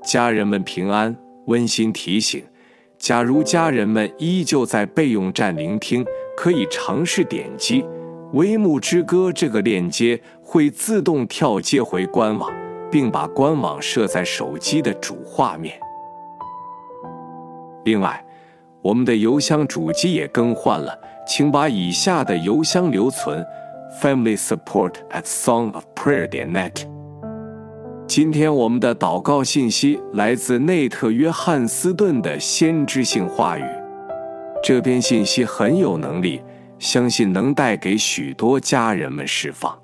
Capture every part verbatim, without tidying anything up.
家人们平安，温馨提醒，假如家人们依旧在备用站聆听，可以尝试点击微牧之歌这个链接，会自动跳接回官网，并把官网设在手机的主画面。另外，我们的邮箱主机也更换了，请把以下的邮箱留存 family support at song of prayer 点 net。 今天我们的祷告信息来自内特·约翰斯顿的先知性话语，这篇信息很有能力，相信能带给许多家人们释放。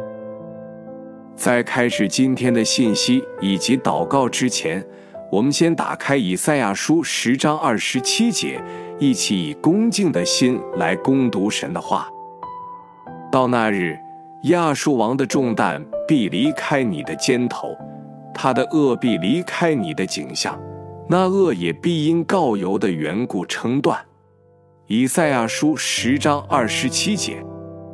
在开始今天的信息以及祷告之前，我们先打开以赛亚书十章二十七节，一起以恭敬的心来攻读神的话。到那日，亚述王的重担必离开你的肩头，他的恶必离开你的颈项，那恶也必因膏油的缘故撑断。以赛亚书十章二十七节。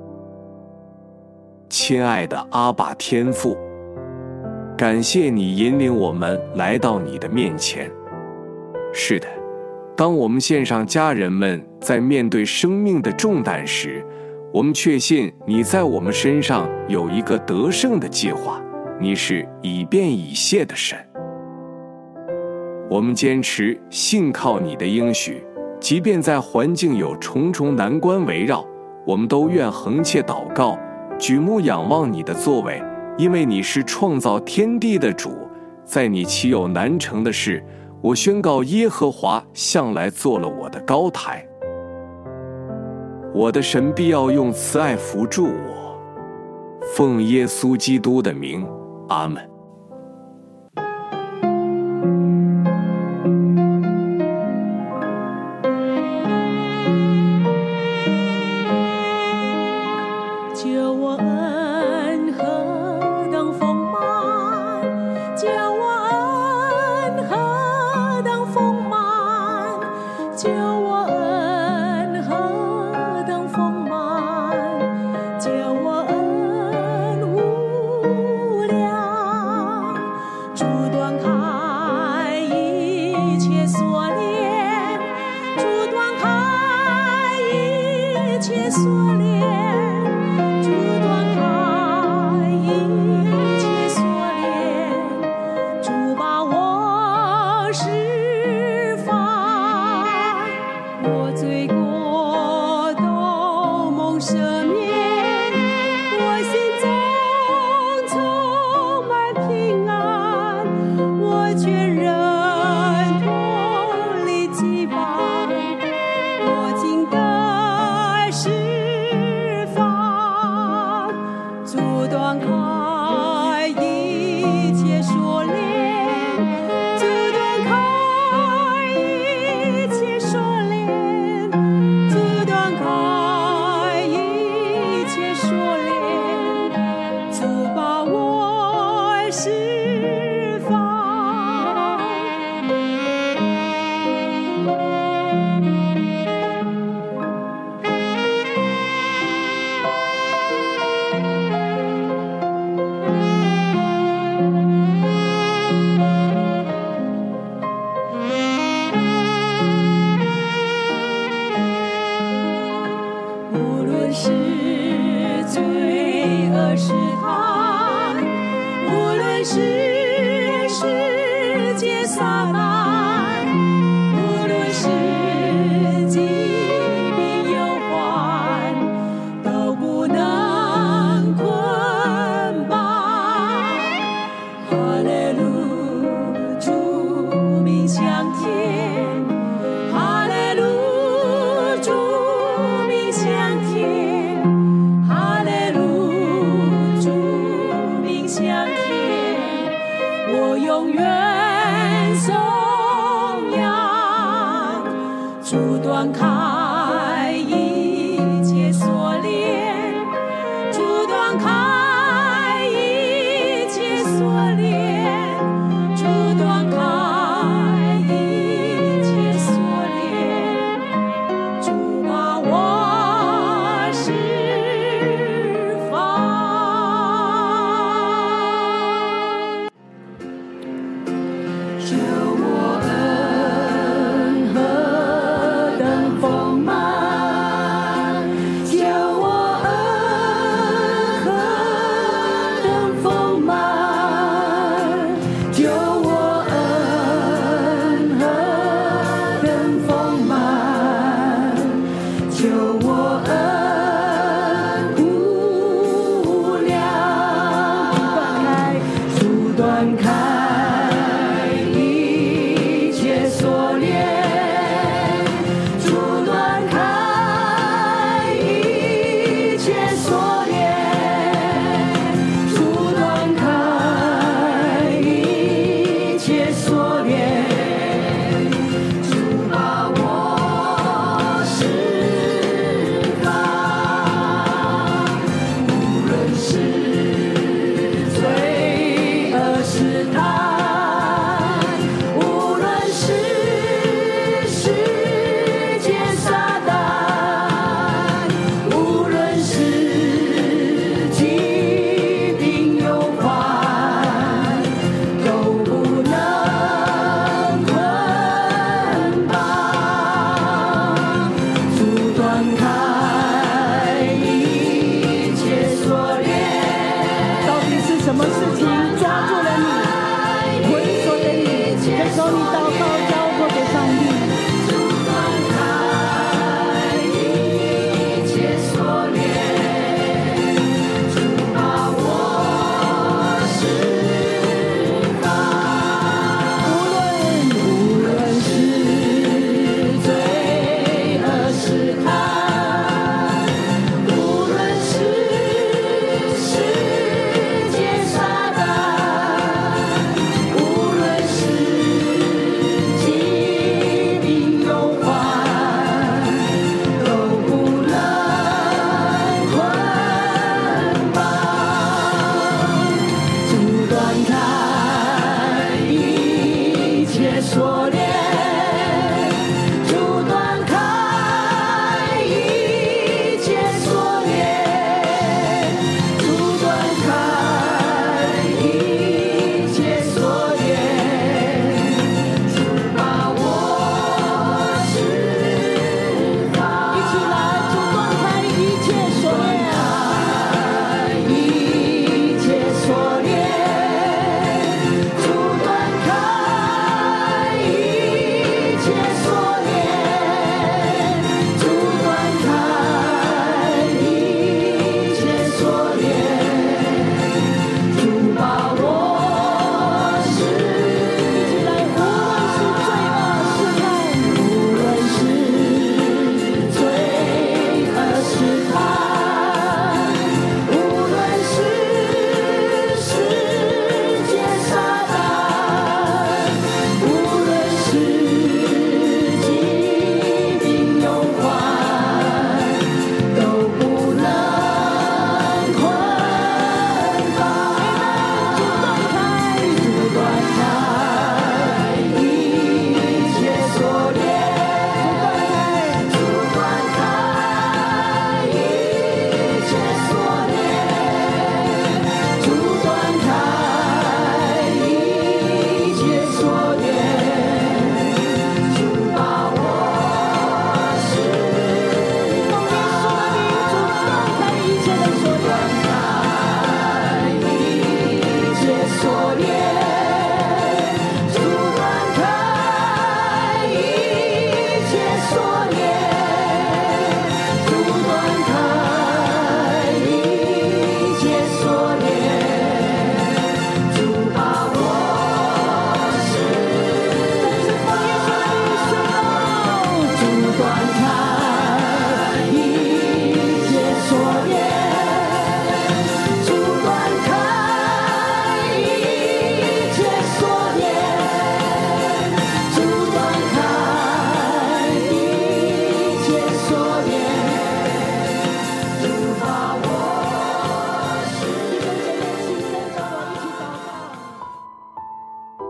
亲爱的阿爸天父，感谢你引领我们来到你的面前。是的，当我们线上家人们在面对生命的重担时，我们确信你在我们身上有一个得胜的计划，你是以便以谢的神。我们坚持信靠你的应许，即便在环境有重重难关围绕，我们都愿横切祷告，举目仰望你的作为，因为你是创造天地的主，在你岂有难成的事？我宣告耶和华向来做了我的高台，我的神必要用慈爱扶助我。奉耶稣基督的名，阿们。 相天。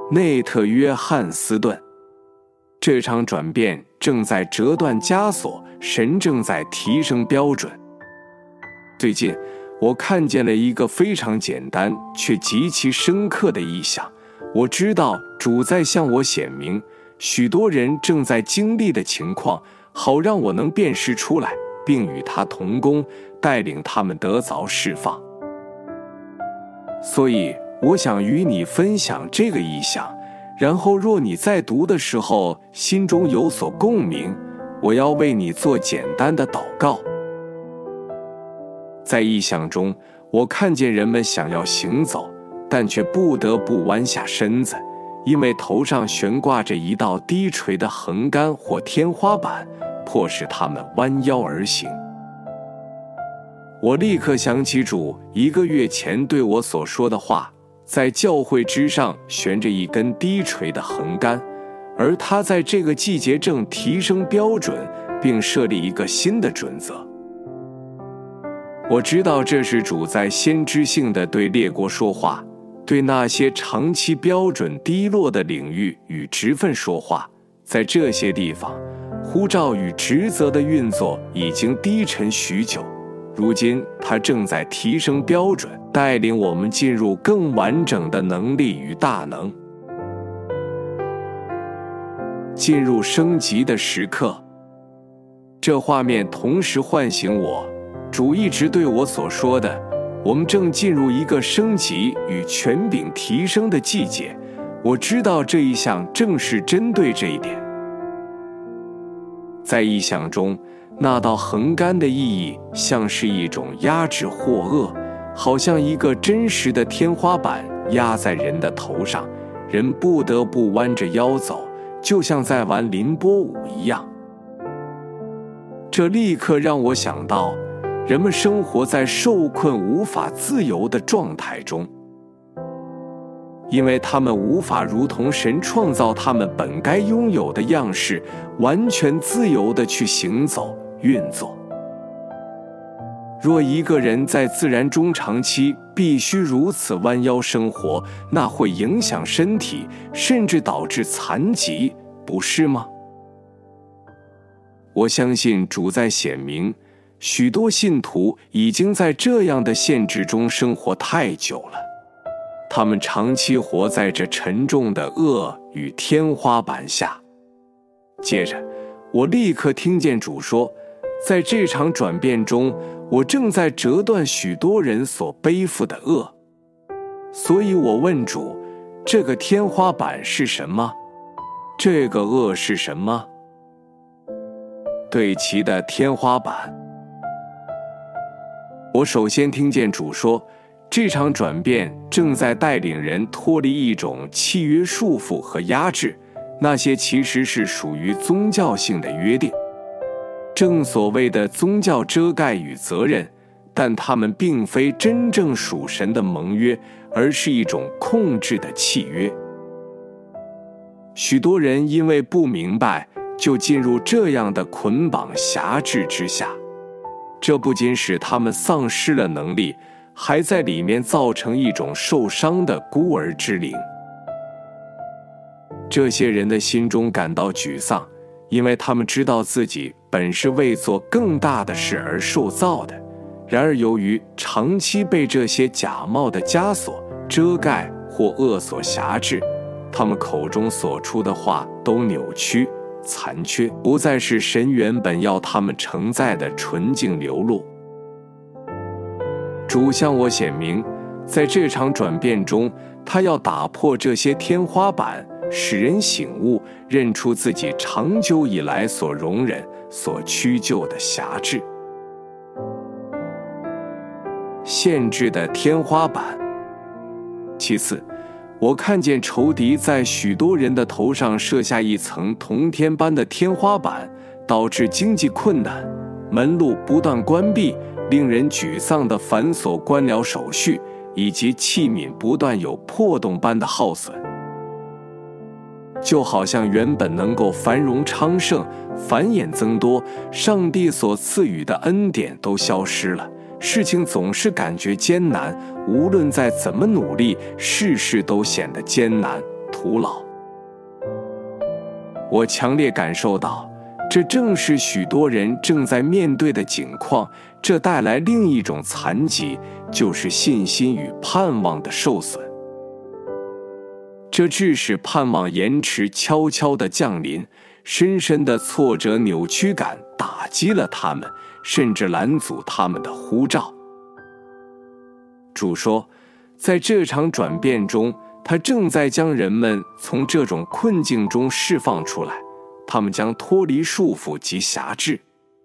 内特约翰斯顿。这场转变正在折断枷锁，神正在提升标准。最近我看见了一个非常简单却极其深刻的意象，我知道主在向我显明许多人正在经历的情况，好让我能辨识出来，并与他同工，带领他们得着释放。所以我想与你分享这个意象，然后若你在读的时候心中有所共鸣，我要为你做简单的祷告。在意象中，我看见人们想要行走，但却不得不弯下身子，因为头上悬挂着一道低垂的横杆或天花板，迫使他们弯腰而行。我立刻想起主一个月前对我所说的话，在教会之上悬着一根低垂的横杆，而他在这个季节正提升标准，并设立一个新的准则。我知道这是主在先知性地对列国说话，对那些长期标准低落的领域与职分说话。在这些地方，呼召与职责的运作已经低沉许久，如今他正在提升标准，带领我们进入更完整的能力与大能，进入升级的时刻。这画面同时唤醒我，主一直对我所说的，我们正进入一个升级与权柄提升的季节。我知道这一项正是针对这一点。在意象中，那道横杆的意义像是一种压制或遏，好像一个真实的天花板压在人的头上，人不得不弯着腰走，就像在玩凌波舞一样。这立刻让我想到，人们生活在受困无法自由的状态中，因为他们无法如同神创造他们本该拥有的样式，完全自由地去行走运作。若一个人在自然中长期必须如此弯腰生活，那会影响身体，甚至导致残疾，不是吗？我相信主在显明，许多信徒已经在这样的限制中生活太久了，他们长期活在这沉重的恶与天花板下。接着，我立刻听见主说，在这场转变中，我正在折断许多人所背负的恶。所以我问主，这个天花板是什么？这个恶是什么？对齐的天花板。我首先听见主说，这场转变正在带领人脱离一种契约束缚和压制，那些其实是属于宗教性的约定，正所谓的宗教遮盖与责任，但它们并非真正属神的盟约，而是一种控制的契约。许多人因为不明白，就进入这样的捆绑辖制之下，这不仅使他们丧失了能力，还在里面造成一种受伤的孤儿之灵。这些人的心中感到沮丧，因为他们知道自己本是为做更大的事而受造的，然而由于长期被这些假冒的枷锁遮盖或恶所辖制，他们口中所出的话都扭曲残缺，不再是神原本要他们承载的纯净流露。主向我显明，在这场转变中，他要打破这些天花板，使人醒悟，认出自己长久以来所容忍、所屈就的辖制。限制的天花板。其次，我看见仇敌在许多人的头上设下一层铜天般的天花板，导致经济困难，门路不断关闭，令人沮丧的繁琐官僚手续，以及器皿不断有破洞般的耗损。就好像原本能够繁荣昌盛、繁衍增多，上帝所赐予的恩典都消失了，事情总是感觉艰难，无论再怎么努力，事事都显得艰难徒劳。我强烈感受到，这正是许多人正在面对的境况，这带来另一种残疾，就是信心与盼望的受损。这致使盼望延迟悄悄地降临，深深的挫折扭曲感打击了他们，甚至拦阻他们的呼召。主说，在这场转变中，他正在将人们从这种困境中释放出来，他们将脱离束缚及辖制。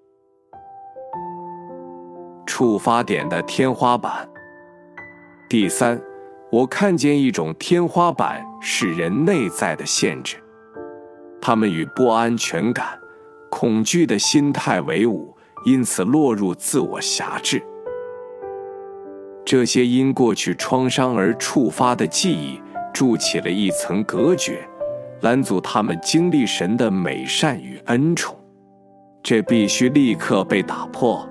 触发点的天花板。第三，我看见一种天花板是人内在的限制，他们与不安全感、恐惧的心态为伍，因此落入自我辖制。这些因过去创伤而触发的记忆筑起了一层隔绝，拦阻他们经历神的美善与恩宠，这必须立刻被打破。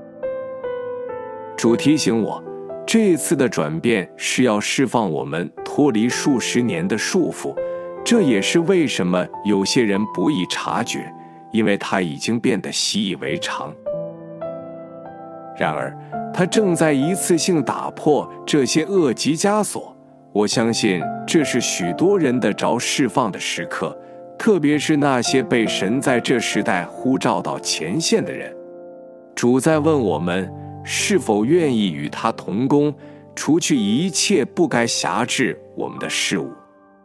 主提醒我，这次的转变是要释放我们脱离数十年的束缚，这也是为什么有些人不易察觉，因为它已经变得习以为常。然而，它正在一次性打破这些恶及枷锁。我相信这是许多人的着释放的时刻，特别是那些被神在这时代呼召到前线的人。主在问我们，是否愿意与他同工，除去一切不该辖制我们的事物。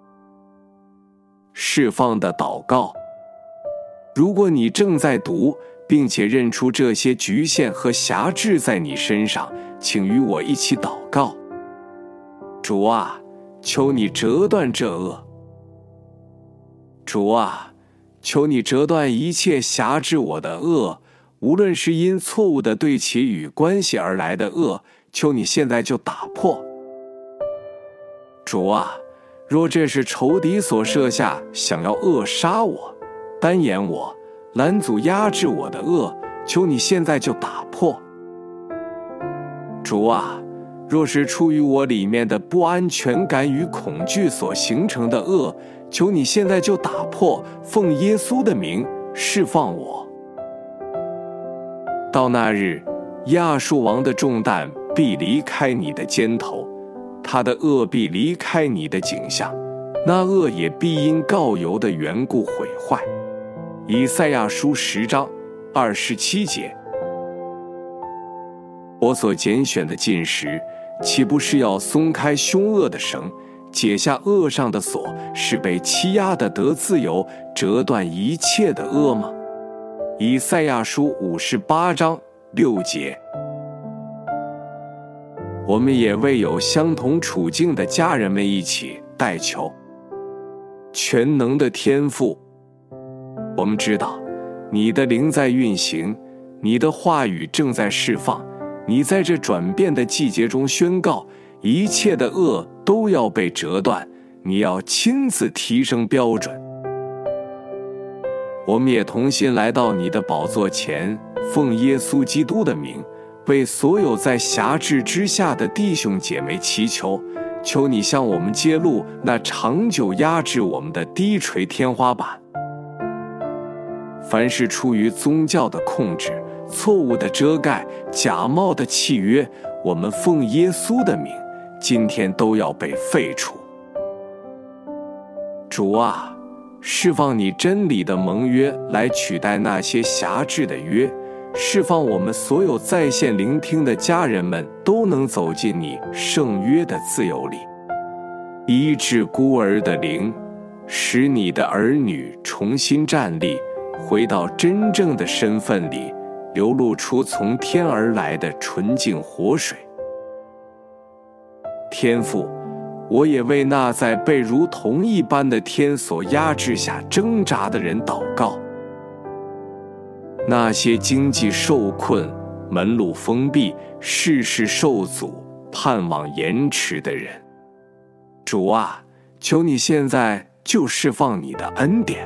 释放的祷告。如果你正在读，并且认出这些局限和辖制在你身上，请与我一起祷告。主啊，求你折断这恶。主啊，求你折断一切辖制我的恶，无论是因错误的对其与关系而来的恶，求你现在就打破。主啊，若这是仇敌所设下想要扼杀我、单眼我、拦阻压制我的恶，求你现在就打破。主啊，若是出于我里面的不安全感与恐惧所形成的恶，求你现在就打破，奉耶稣的名释放我。到那日，亚述王的重担必离开你的肩头，他的恶必离开你的景象，那恶也必因膏油的缘故毁坏。以赛亚书十章二十七节。我所拣选的禁食，岂不是要松开凶恶的绳，解下恶上的锁，使被欺压的得自由，折断一切的恶吗？以赛亚书五十八章六节。我们也为有相同处境的家人们一起代求。全能的天父，我们知道你的灵在运行，你的话语正在释放，你在这转变的季节中宣告，一切的恶都要被折断，你要亲自提升标准。我们也同心来到你的宝座前，奉耶稣基督的名，为所有在辖制之下的弟兄姐妹祈求，求你向我们揭露那长久压制我们的低垂天花板。凡是出于宗教的控制、错误的遮盖、假冒的契约，我们奉耶稣的名，今天都要被废除。主啊，释放你真理的盟约来取代那些辖制的约，释放我们所有在线聆听的家人们都能走进你圣约的自由里，医治孤儿的灵，使你的儿女重新站立，回到真正的身份里，流露出从天而来的纯净活水。天父，我也为那在被如同一般的天所压制下挣扎的人祷告，那些经济受困、门路封闭、事事受阻、盼望延迟的人。主啊，求你现在就释放你的恩典，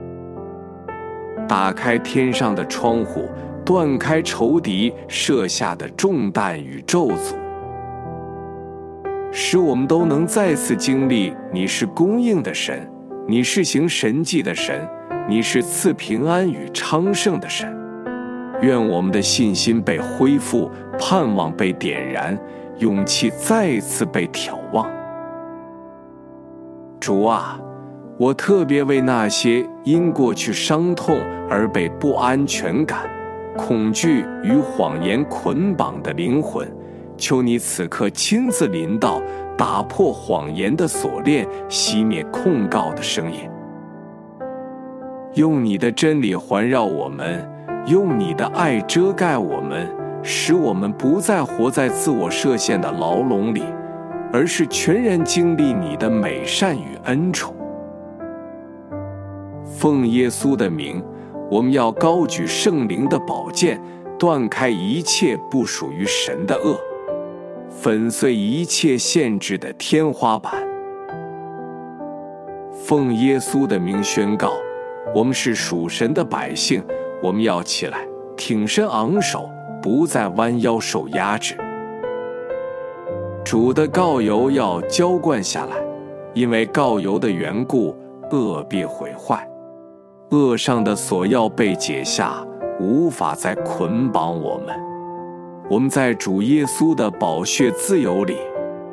打开天上的窗户，断开仇敌设下的重担与咒诅， 使我们都能再次经历你是供应的神，你是行神迹的神，你是赐平安与昌盛的神。愿我们的信心被恢复，盼望被点燃，勇气再次被挑望。主啊，我特别为那些因过去伤痛而被不安全感、恐惧与谎言捆绑的灵魂，求你此刻亲自临到，打破谎言的锁链，熄灭控告的声音。用你的真理环绕我们，用你的爱遮盖我们，使我们不再活在自我设限的牢笼里，而是全然经历你的美善与恩宠。奉耶稣的名，我们要高举圣灵的宝剑，断开一切不属于神的恶，粉碎一切限制的天花板。奉耶稣的名宣告，我们是属神的百姓，我们要起来，挺身昂首，不再弯腰受压制。主的膏油要浇灌下来，因为膏油的缘故，恶必毁坏。恶上的锁要被解下，无法再捆绑我们。我们在主耶稣的宝血自由里。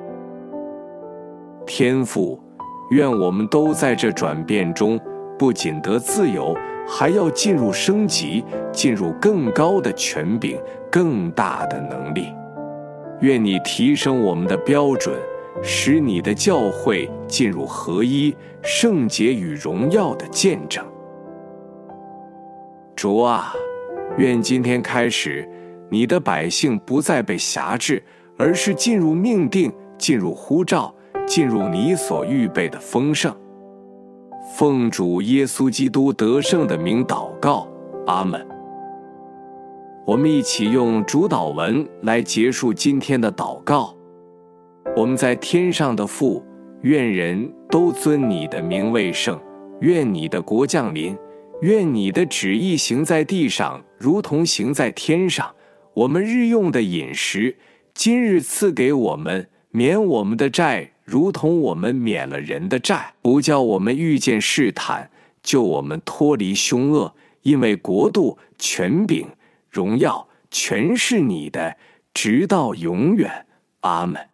天父，愿我们都在这转变中，不仅得自由，还要进入升级，进入更高的权柄，更大的能力。愿你提升我们的标准，使你的教会进入合一、圣洁与荣耀的见证。主啊，愿今天开始，你的百姓不再被辖制，而是进入命定，进入呼召，进入你所预备的丰盛。奉主耶稣基督得胜的名祷告，阿们。我们一起用主祷文来结束今天的祷告。我们在天上的父，愿人都尊你的名为圣，愿你的国降临，愿你的旨意行在地上，如同行在天上。我们日用的饮食，今日赐给我们，免我们的债，如同我们免了人的债，不叫我们遇见试探，救我们脱离凶恶。因为国度、权柄、荣耀，全是你的，直到永远。阿们。